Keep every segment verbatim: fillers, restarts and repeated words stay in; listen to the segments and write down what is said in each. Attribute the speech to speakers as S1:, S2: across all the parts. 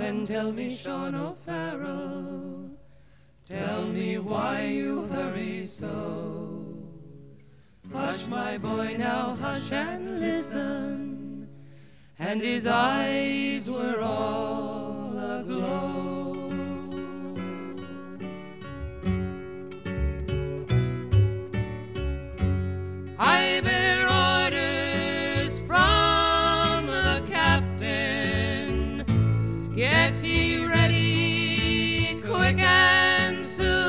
S1: then tell me, Sean O'Farrell, tell me why you hurry so. Hush, my boy, now hush and listen. And his eyes were all aglow. I bear orders from the captain. Get ye ready quick and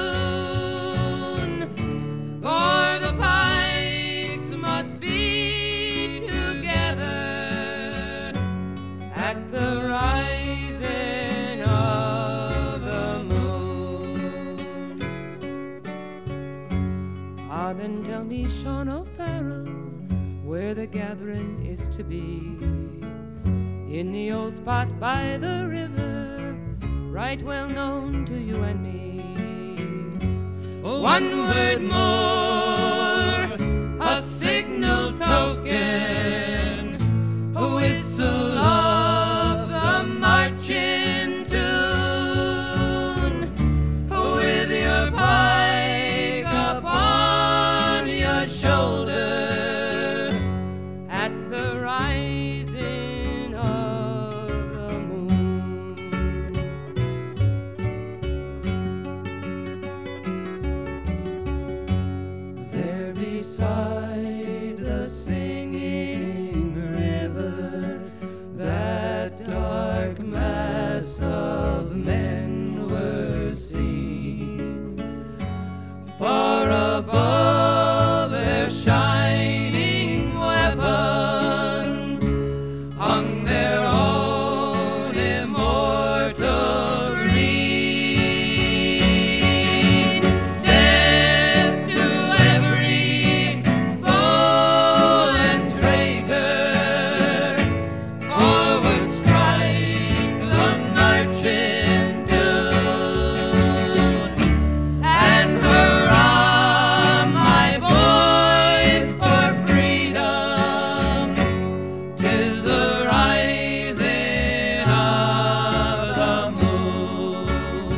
S1: soon, for the pikes must be together at the rising of the moon. Ah, then tell me, Sean O'Farrell, where the gathering is to be. In the old spot by the river, right well known to you and me. One word more, a signal token, a whistle of the marching tune, with your pike upon your shoulder at the rising of the moon. There beside the singing river, that dark mass of men were seen. Far above their shining weapons hung their own immortal green. Death to every foe and traitor, forward strike the marching tune, and hurrah, my boys, for freedom. 'Tis the rising of the moon.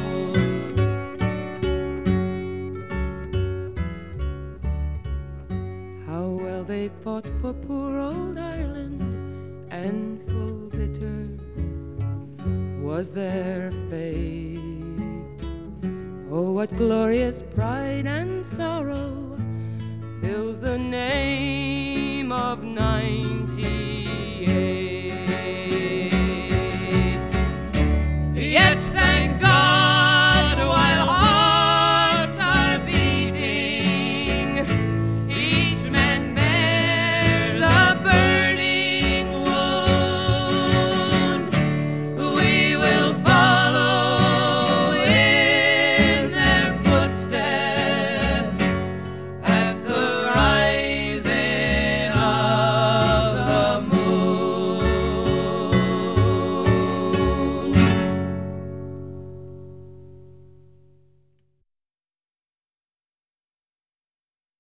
S1: How well they fought for poor old Ireland, and full bitter was their fate. Oh, what glorious pride and sorrow fills the name of ninety-eight. Yet